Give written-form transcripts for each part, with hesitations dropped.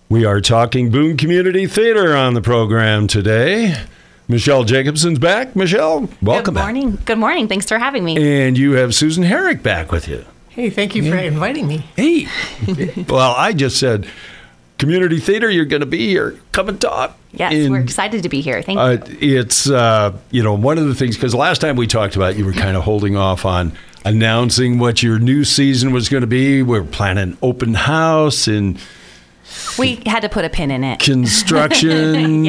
We are talking Boone Community Theater on the program today. Michelle Jacobson's back. Michelle, welcome back. Good morning. Good morning. Thanks for having me. And you have Susan Herrick back with you. Hey, thank you for inviting me. Hey. Well, I just said, Community Theater, you're going to be here. Come and talk. Yes, we're excited to be here. Thank you. It's, one of the things, because last time we talked about you were kind of holding off on announcing what your new season was going to be. We're planning open house and we had to put a pin in it. Construction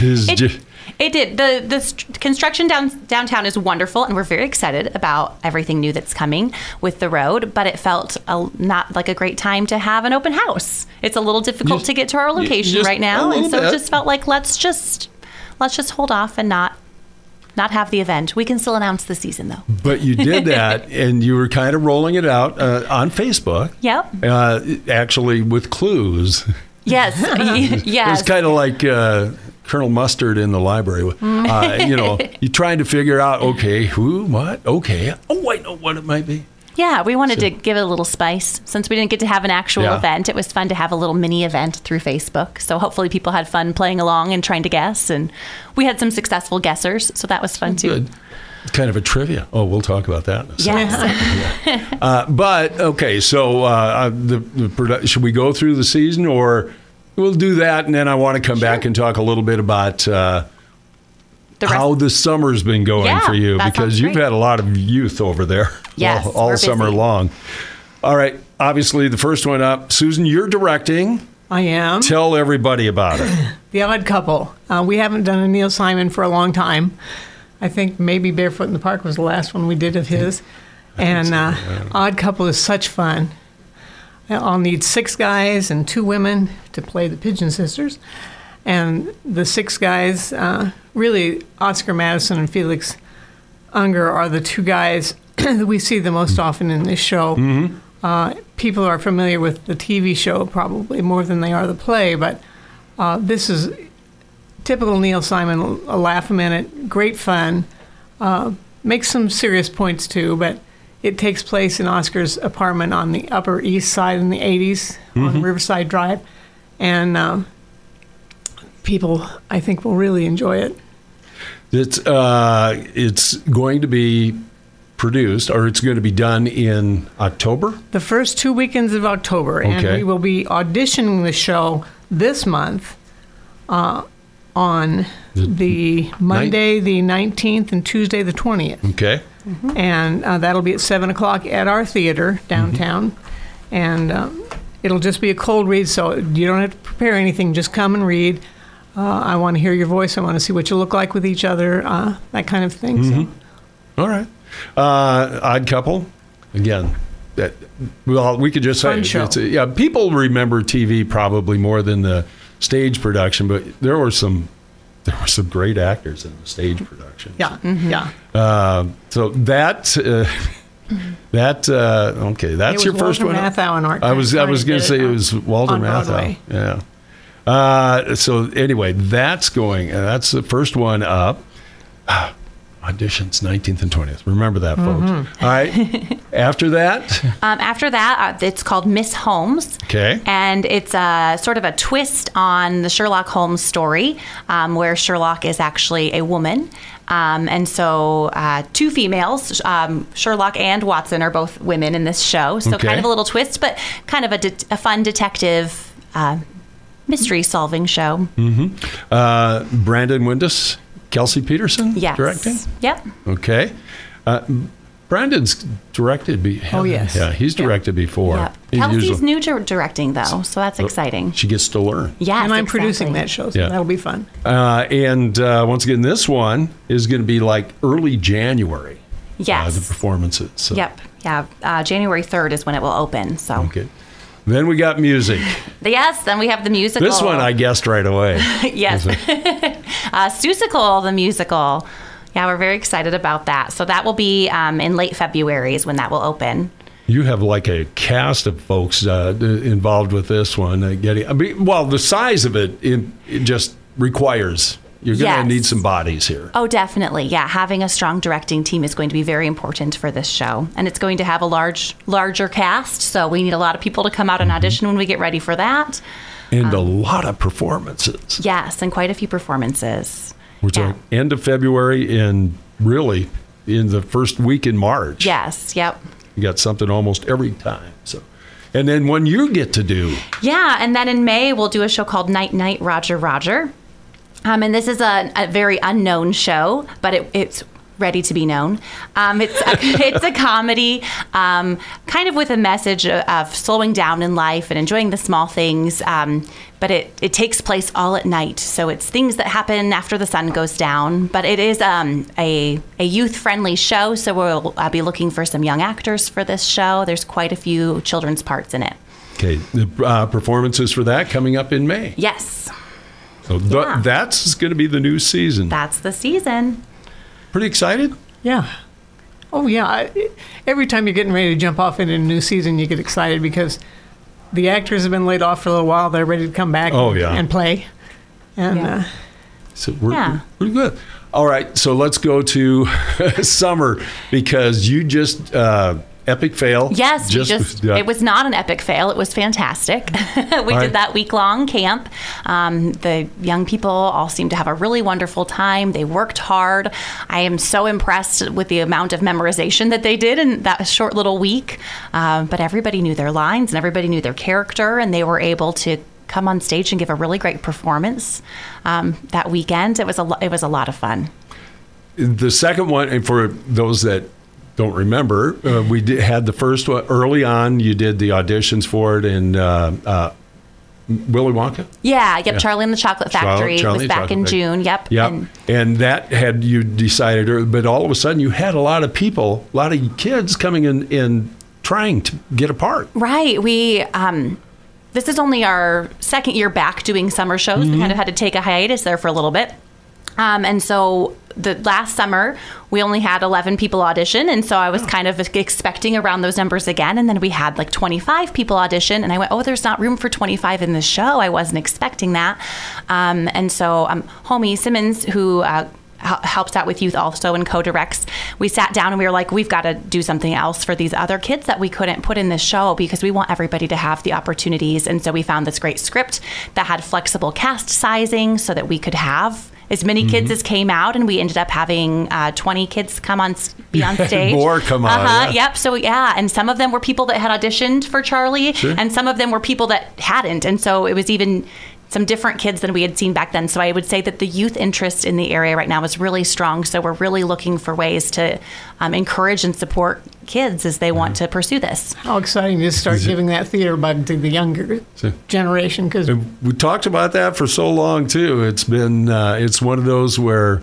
It did. The construction downtown is wonderful, and we're very excited about everything new that's coming with the road, but it felt not like a great time to have an open house. It's a little difficult to get to our location right now, and so it just felt like let's just hold off and not have the event. We can still announce the season, though. But you did that, and you were kind of rolling it out on Facebook. Yep. Actually, with clues. Yes. Yes. It was kind of like Colonel Mustard in the library. You're trying to figure out, okay, who, what, okay. Oh, I know what it might be. Yeah, we wanted to give it a little spice. Since we didn't get to have an actual event, it was fun to have a little mini event through Facebook. So hopefully people had fun playing along and trying to guess. And we had some successful guessers, so that was fun too. Good. It's kind of a trivia. Oh, we'll talk about that in a second. Yes. But, okay, so should we go through the season, or we'll do that, and then I want to come back and talk a little bit about how the summer's been going for you, because you've had a lot of youth over there all summer long. All right. Obviously, the first one up, Susan, you're directing. I am. Tell everybody about it. The Odd Couple. We haven't done a Neil Simon for a long time. I think maybe Barefoot in the Park was the last one we did of his. And Odd Couple is such fun. I'll need 6 guys and 2 women to play the Pigeon Sisters. And the 6 guys, really, Oscar Madison and Felix Unger are the 2 guys that we see the most often in this show. Mm-hmm. People are familiar with the TV show probably more than they are the play, but this is typical Neil Simon, a laugh a minute, great fun, makes some serious points too, but it takes place in Oscar's apartment on the Upper East Side in the 80s on Riverside Drive, and people, I think, will really enjoy it. It's going to be produced, or it's going to be done in October? The first 2 weekends of October, and we will be auditioning the show this month on the Monday, the 19th, and Tuesday, the 20th. Okay. Mm-hmm. And that'll be at 7 o'clock at our theater downtown. Mm-hmm. And it'll just be a cold read, so you don't have to prepare anything. Just come and read. I want to hear your voice. I want to see what you look like with each other, that kind of thing. Mm-hmm. So. All right. Odd Couple, again. We could just say people remember TV probably more than the stage production, but there were some great actors in the stage production. Yeah, so that's that's your first one. Walter Matthau and Art. I was going to say it was Walter Matthau. Yeah. So anyway, that's going. That's the first one up. Auditions 19th and 20th. Remember that, folks. All right. After that? It's called Miss Holmes. Okay. And it's sort of a twist on the Sherlock Holmes story, where Sherlock is actually a woman. And so 2 females, Sherlock and Watson, are both women in this show. So kind of a little twist, but kind of a fun detective mystery-solving show. Mm-hmm. Brandon Windus. Kelsey Peterson directing? Yep. Okay. Brandon's directed Oh, yes. Yeah, he's directed before. Yep. Kelsey's new to directing, though, so that's exciting. She gets to learn. Yes, and I'm producing that show, so that'll be fun. And once again, this one is going to be like early January. Yes. The performances. So. Yep. Yeah. January 3rd is when it will open. So. Okay. Then we got music. Yes, then we have the musical. This one I guessed right away. Yes. Seussical, the musical. Yeah, we're very excited about that. So that will be in late February is when that will open. You have like a cast of folks involved with this one. The size of it just requires You're going to need some bodies here. Oh, definitely. Yeah. Having a strong directing team is going to be very important for this show. And it's going to have a larger cast. So we need a lot of people to come out and audition when we get ready for that. And a lot of performances. Yes, and quite a few performances. Which are end of February and really in the first week in March. Yes, yep. You got something almost every time. So, and then when you get to do. Yeah, and then in May, we'll do a show called Night Night, Roger, Roger. And this is a very unknown show, but it's ready to be known. It's a comedy, kind of with a message of slowing down in life and enjoying the small things. But it takes place all at night, so it's things that happen after the sun goes down. But it is a youth-friendly show, so we'll be looking for some young actors for this show. There's quite a few children's parts in it. Okay, the performances for that coming up in May. Yes. So that's going to be the new season. That's the season. Pretty excited? Yeah. Oh, yeah. Every time you're getting ready to jump off into a new season, you get excited because the actors have been laid off for a little while. They're ready to come back and play. And so we're good. All right, so let's go to summer because you just epic fail. Yes, it was not an epic fail. It was fantastic. We did that week-long camp. The young people all seemed to have a really wonderful time. They worked hard. I am so impressed with the amount of memorization that they did in that short little week. But everybody knew their lines and everybody knew their character, and they were able to come on stage and give a really great performance that weekend. It was a lot of fun. The second one, and for those that don't remember, we had the first one early on. You did the auditions for it in Willy Wonka? Yeah. Charlie and the Chocolate Factory. It was back in June. Yep. And that had you decided, but all of a sudden you had a lot of people, a lot of kids coming in and trying to get a part. Right. We this is only our second year back doing summer shows. We kind of had to take a hiatus there for a little bit. And so the last summer, we only had 11 people audition. And so I was kind of expecting around those numbers again. And then we had like 25 people audition. And I went, there's not room for 25 in this show. I wasn't expecting that. And so Homie Simmons, who helps out with youth also and co-directs, we sat down and we were like, we've got to do something else for these other kids that we couldn't put in this show because we want everybody to have the opportunities. And so we found this great script that had flexible cast sizing so that we could have as many kids as came out, and we ended up having 20 kids be on stage. More come on. Yep. So and some of them were people that had auditioned for Charlie, and some of them were people that hadn't, and so it was even some different kids than we had seen back then. So I would say that the youth interest in the area right now is really strong. So we're really looking for ways to encourage and support kids as they want to pursue this. How exciting to start giving that theater bug to the younger generation. Because we talked about that for so long, too. It's been, it's one of those where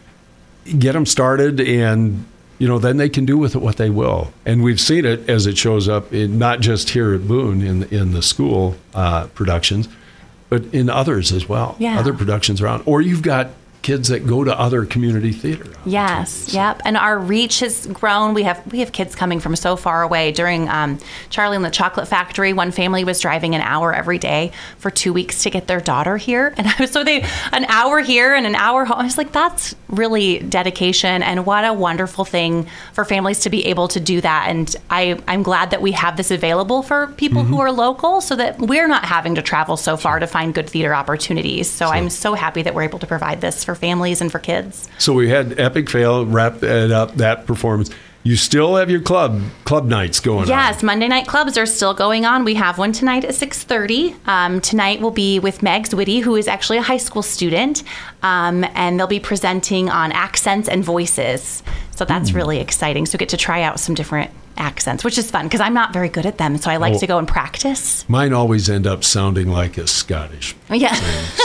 get them started and then they can do with it what they will. And we've seen it as it shows up, not just here at Boone in the school productions, but in others as well, other productions around. Or you've got kids that go to other community theater. Yes, yep. And our reach has grown. We have kids coming from so far away. During Charlie and the Chocolate Factory, one family was driving an hour every day for 2 weeks to get their daughter here. And an hour here and an hour home. I was like, that's really dedication, and what a wonderful thing for families to be able to do that. And I'm glad that we have this available for people who are local so that we're not having to travel so far to find good theater opportunities. So I'm so happy that we're able to provide this for families and for kids. So we had Epic Fail, wrap it up, that performance. You still have your club nights going on. Yes, Monday night clubs are still going on. We have one tonight at 6:30. Tonight will be with Megs Whitty, who is actually a high school student, and they'll be presenting on accents and voices. So that's really exciting. So get to try out some different accents, which is fun because I'm not very good at them. So I like to go and practice. Mine always end up sounding like a Scottish. Yeah.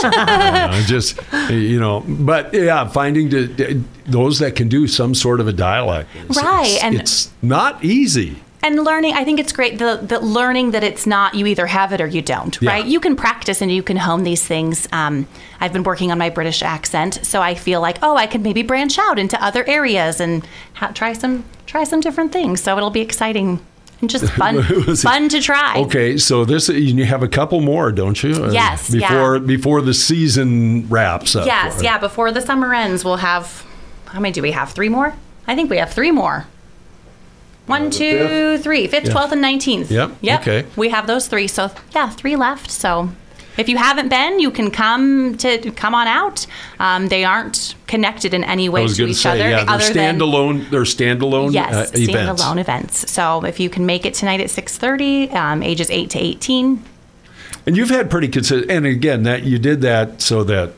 But finding those that can do some sort of a dialect. It's not easy. And learning, I think it's great, the learning that it's not, you either have it or you don't, right? You can practice and you can hone these things. I've been working on my British accent, so I feel like, I can maybe branch out into other areas and try some different things. So it'll be exciting and just fun to try. Okay, so you have a couple more, don't you? Yes, before the season wraps up. Yes, before the summer ends, we'll have, how many do we have? 3 more? I think we have 3 more. 1, 2, 3. 5th, 12th, and 19th. Yep. Okay. We have those 3. So, 3 left. So, If you haven't been, you can come on out. They aren't connected in any way to each other. Yeah, they're standalone. They're standalone yes, events. Standalone events. So if you can make it tonight at 6:30, ages 8 to 18. And you've had pretty consistent. And again, that you did that so that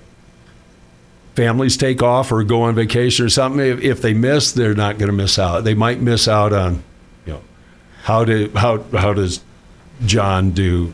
families take off or go on vacation or something. If they miss, they're not going to miss out. They might miss out on, how does John do,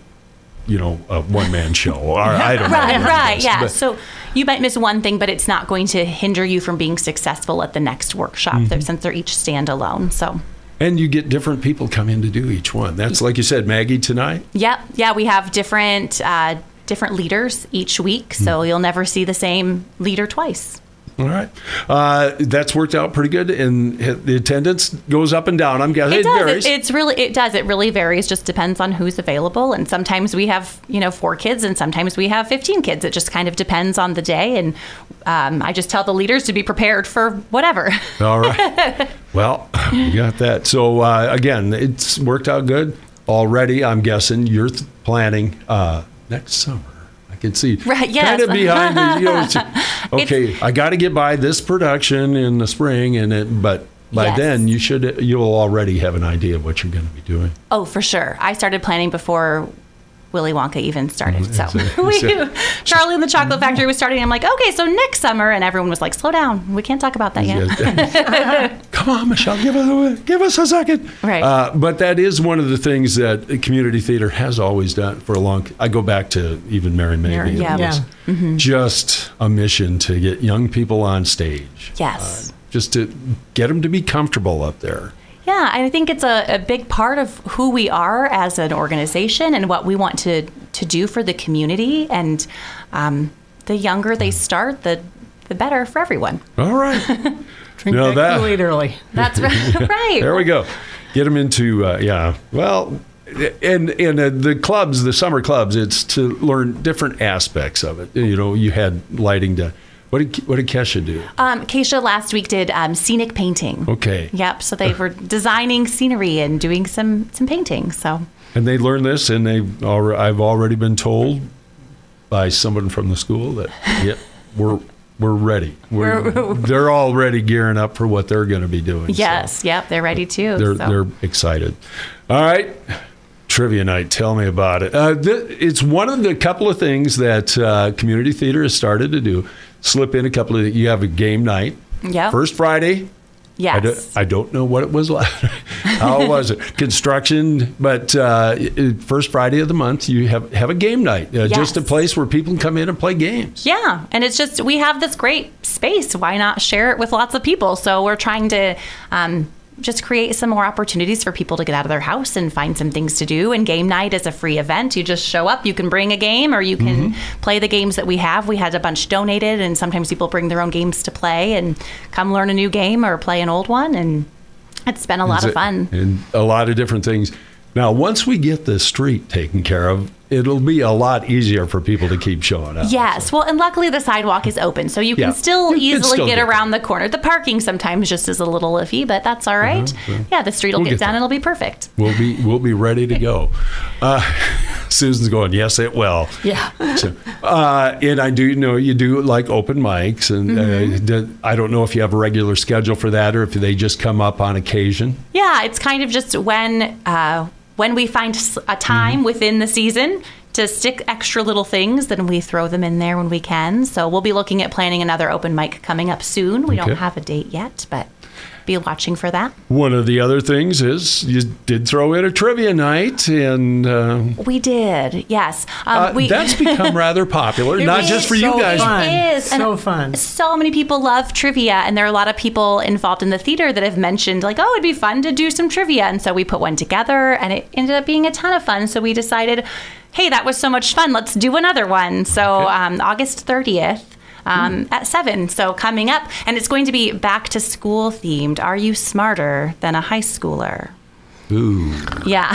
a one-man show? Or I don't know. Right, yeah. So you might miss one thing, but it's not going to hinder you from being successful at the next workshop since they're each standalone. So. And you get different people come in to do each one. That's like you said, Maggie tonight. Yep. Yeah, we have different leaders each week, so you'll never see the same leader twice. All right. That's worked out pretty good, and the attendance goes up and down. I'm guessing it does. Varies. It does. It really varies. Just depends on who's available. And sometimes we have 4 kids, and sometimes we have 15 kids. It just kind of depends on the day. And I just tell the leaders to be prepared for whatever. All right. Well, you got that. So again, it's worked out good already. I'm guessing you're planning next summer. Can see right, yes. kind of behind the, okay, I got to get by this production in the spring, but by then you'll already have an idea of what you're going to be doing. Oh, for sure. I started planning before Willy Wonka even started. So Charlie and the Chocolate Factory was starting. I'm like, okay, so next summer, and everyone was like, slow down. We can't talk about that yet. Come on, Michelle, give us a second. Right. But that is one of the things that community theater has always done for a long. I go back to even Mary Maybe. Yeah. Just a mission to get young people on stage. Yes. Just to get them to be comfortable up there. Yeah, I think it's a big part of who we are as an organization and what we want to do for the community. And the younger they start, the better for everyone. All right. Drink that Kool-Aid early. That's right. Right. There we go. Get them into, well, and the clubs, the summer clubs, it's to learn different aspects of it. You had lighting to... What did Kesha do? Kesha last week did scenic painting. Okay. Yep. So they were designing scenery and doing some painting. So. And they learned this, and I've already been told by someone from the school that we're ready. They're already gearing up for what they're going to be doing. Yes. So yep. They're ready too. They're excited. All right. Trivia night. Tell me about it. It's one of the couple of things that community theater has started to do. Slip in a couple of. You have a game night. Yeah. First Friday. Yes. I don't know what it was like. How was it? Construction, but first Friday of the month you have a game night. Just a place where people can come in and play games. Yeah, and it's just we have this great space. Why not share it with lots of people? So we're trying to. Just create some more opportunities for people to get out of their house and find some things to do. And game night is a free event. You just show up, you can bring a game, or you can play the games that we have. We had a bunch donated, and sometimes people bring their own games to play and come learn a new game or play an old one. And it's been a lot of fun. And a lot of different things. Now, once we get the street taken care of, it'll be a lot easier for people to keep showing up. Yes. Well, and luckily the sidewalk is open, so you can still easily get around the corner. The parking sometimes just is a little iffy, but that's all right. Yeah, the street will get done. It'll be perfect. We'll be ready to go. Susan's going, yes, it will. Yeah. So, and I do know you do like open mics, and I don't know if you have a regular schedule for that or if they just come up on occasion. Yeah, it's kind of just when we find a time within the season to stick extra little things, then we throw them in there when we can. So we'll be looking at planning another open mic coming up soon. We don't have a date yet, but be watching for that. One of the other things is you did throw in a trivia night, and we did, yes. That's become rather popular, not just for you guys. It is so fun. So many people love trivia, and there are a lot of people involved in the theater that have mentioned, like, oh, it'd be fun to do some trivia, and so we put one together, and it ended up being a ton of fun. So we decided, hey, that was so much fun. Let's do another one. So August 30th. At 7, so coming up, and it's going to be back to school themed. Are you smarter than a high schooler? Ooh. Yeah.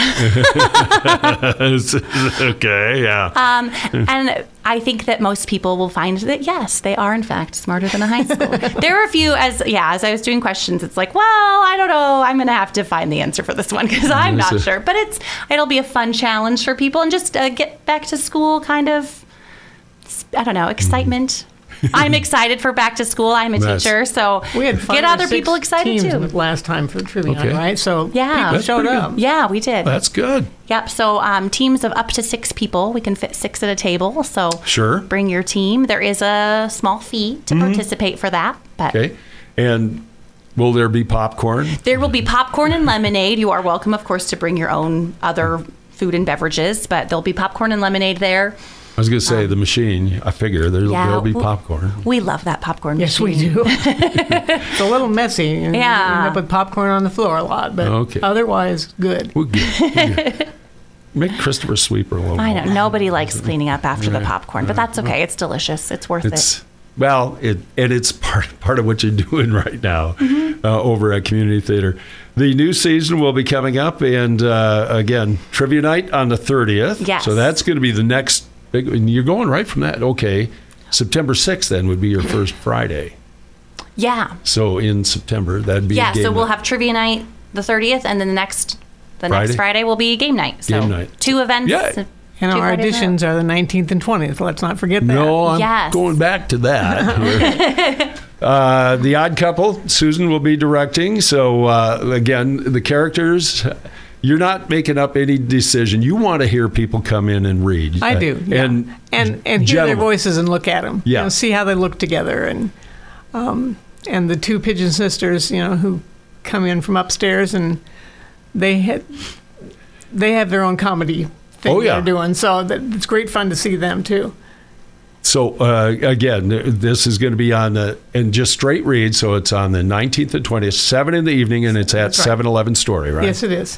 Okay, yeah. And I think that most people will find that, yes, they are, in fact, smarter than a high school. There are a few, as I was doing questions, it's like, well, I don't know. I'm going to have to find the answer for this one because I'm not sure. But it'll be a fun challenge for people and just get back to school kind of, I don't know, excitement. I'm excited for back to school. I'm a teacher, so we had get other people excited too. Last time for Trivia, right? So people showed up. Yeah, we did. That's good. Yep. So teams of up to 6 people. We can fit 6 at a table. So sure, bring your team. There is a small fee to participate for that. But okay, and will there be popcorn? There will be popcorn and lemonade. You are welcome, of course, to bring your own other food and beverages, but there'll be popcorn and lemonade there. I was going to say the machine. I figure there'll be popcorn. We love that popcorn machine. Yes, we do. It's a little messy. You end up with popcorn on the floor a lot, but otherwise good. We're good. Make Christopher Sweeper a little more. I know. Nobody likes cleaning up after the popcorn, but that's okay. It's delicious. It's worth it. Well, it's part of what you're doing right now over at Community Theater. The new season will be coming up, and again, Trivia Night on the 30th. Yes. So that's going to be the next big. You're going right from that. Okay. September 6th then would be your first Friday. Yeah. So in September, that'd be a game so we'll night. have Trivia Night the 30th, and then the next Friday will be game night. So game night. 2 events. Yeah. And our auditions are the 19th and 20th. Let's not forget that. No, I'm going back to that. The Odd Couple, Susan will be directing. So, again, the characters, you're not making up any decision. You want to hear people come in and read. I do. Yeah. And hear their voices and look at them. Yeah. See how they look together. And the 2 Pigeon sisters, who come in from upstairs, and they have their own comedy thing they're doing. So it's great fun to see them, too. So, again, this is going to be on and just straight read. So it's on the 19th and 20th, 7 in the evening, and it's at 7-Eleven Story, right? Yes, it is.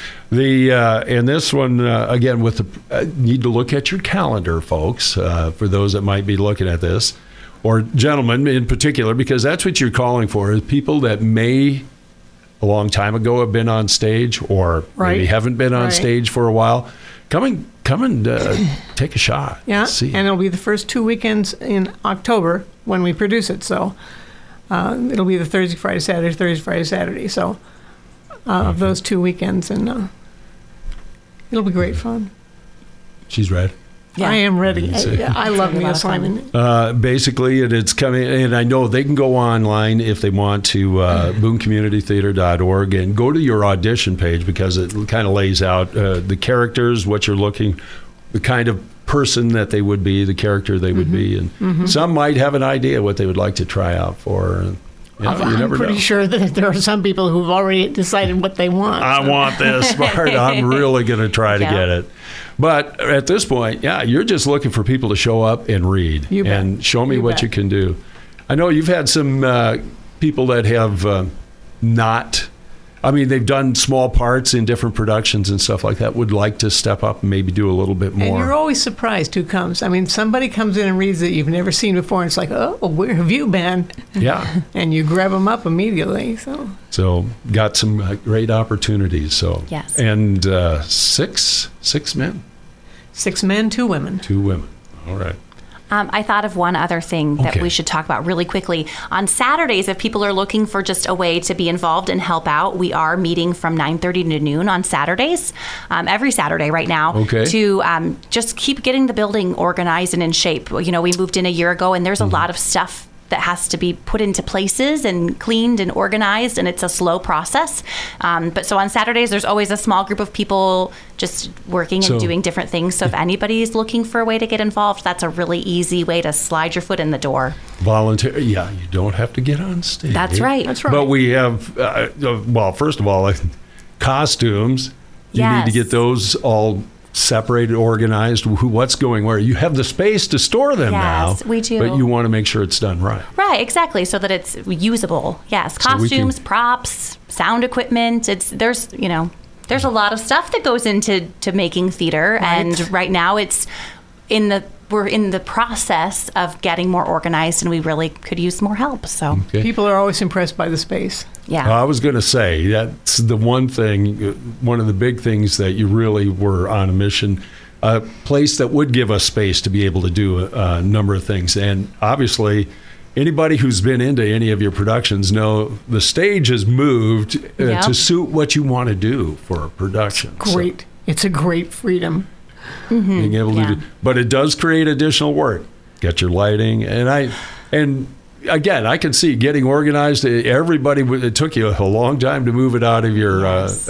And this one, again, need to look at your calendar, folks, for those that might be looking at this, or gentlemen in particular, because that's what you're calling for, is people that may a long time ago have been on stage or maybe haven't been on stage for a while. Come and take a shot. Yeah, see. And it'll be the first 2 weekends in October when we produce it. So it'll be the Thursday, Friday, Saturday. So of those 2 weekends, and it'll be great fun. She's ready. Yeah. I am ready. I love Neil Simon. Basically, it's coming, and I know they can go online if they want to booncommunitytheater.org and go to your audition page, because it kind of lays out the characters, what you're looking, the kind of person that they would be, the character they would be, and some might have an idea what they would like to try out for. And, I'm pretty sure that there are some people who've already decided what they want. I want this part. I'm really going to try to get it. But at this point, you're just looking for people to show up and read and show me what you can do. I know you've had some people that have they've done small parts in different productions and stuff like that, would like to step up and maybe do a little bit more. And you're always surprised who comes. I mean, somebody comes in and reads that you've never seen before, and it's like, oh, where have you been? Yeah. And you grab them up immediately. So got some great opportunities. So yes. And 6 men? 6 men, 2 women. 2 women. All right. I thought of one other thing that we should talk about really quickly. On Saturdays, if people are looking for just a way to be involved and help out, we are meeting from 9:30 to noon on Saturdays, every Saturday right now, to just keep getting the building organized and in shape. We moved in a year ago, and there's a lot of stuff that has to be put into places and cleaned and organized, and it's a slow process. But so on Saturdays, there's always a small group of people just working and doing different things. So if anybody's looking for a way to get involved, that's a really easy way to slide your foot in the door. Volunteer, you don't have to get on stage. That's right. But we have, first of all, costumes. You need to get those all separated, organized, what's going where. You have the space to store them now. Yes, we do. But you want to make sure it's done right. Right, exactly, so that it's usable. Yes, costumes, props, sound equipment. There's a lot of stuff that goes into making theater, and right now it's in the we're in the process of getting more organized, and we really could use more help. So Okay. People are always impressed by the space. yeah. I was going to say that's the one of the big things that you really were on a mission, a place that would give us space to be able to do a number of things. And obviously, anybody who's been into any of your productions know the stage has moved Yep. to suit what you want to do for a production. So Great. It's a great freedom. being able to Yeah. do, but it does create additional work. Get your lighting, and again, I can see getting organized. Everybody, it took you a long time to move it out of your Yes.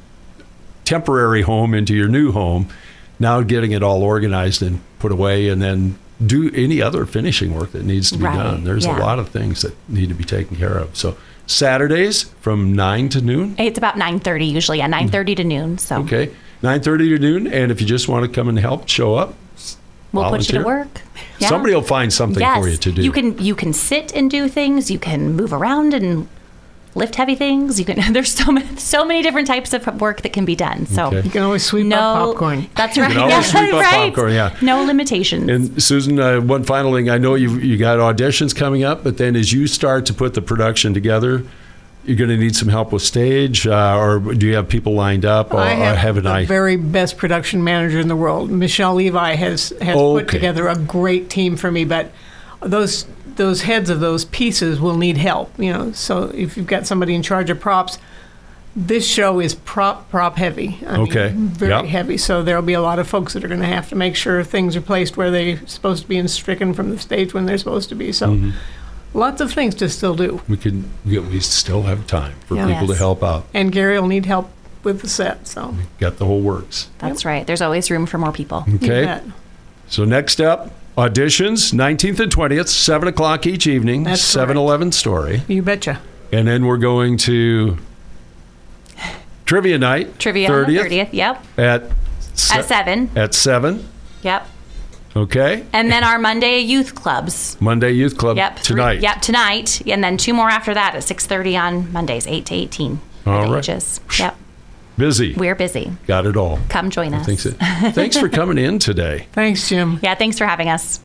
temporary home into your new home. Now getting it all organized and put away, and then do any other finishing work that needs to be Right, done. There's a yeah. lot of things that need to be taken care of. So Saturdays from 9 to noon. It's about 9:30 usually. Yeah, 9:30 to noon. So Okay, 9:30 to noon. And if you just want to come and help, show up. we'll put you to volunteer. work. Yeah. Somebody will find something yes. for you to do. You can sit and do things. You can move around and lift heavy things. You can. There's so many different types of work that can be done. So Okay. You can always sweep no up popcorn. That's right. can always sweep up right. popcorn, yeah. No limitations. And Susan, one final thing. I know you got auditions coming up, but then as you start to put the production together, you're going to need some help with stage, or do you have people lined up? Or I have an the eye? very best production manager in the world. Michelle Levi has put Okay. together a great team for me, but those heads of those pieces will need help. So if you've got somebody in charge of props, this show is prop heavy. I mean, Okay. very Yep. heavy. So there'll be a lot of folks that are going to have to make sure things are placed where they're supposed to be and stricken from the stage when they're supposed to be. So Mm-hmm. lots of things to still do. We still have time for Yeah. people to Yes. help out. And Gary will need help with the set. So Got the whole works. That's right. There's always room for more people. you Okay. bet. So next up, auditions, 19th and 20th, 7 o'clock each evening, That's 7-Eleven Story. You betcha. And then we're going to Trivia Night. Trivia on the 30th. Yep. At At 7. At 7. Yep. Okay. And then our Monday youth clubs. Monday Youth Club Yep. tonight. Yep. Tonight. And then 2 more after that at 6:30 on Mondays, 8 to 18. All are the right. ages. Yep. Busy. We're busy. Got it all. Come join us. Thanks for coming in today. Thanks, Jim. Yeah. Thanks for having us.